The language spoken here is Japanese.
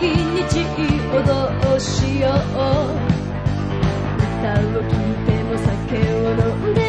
日をどうしよう。歌を聴いても酒を飲んで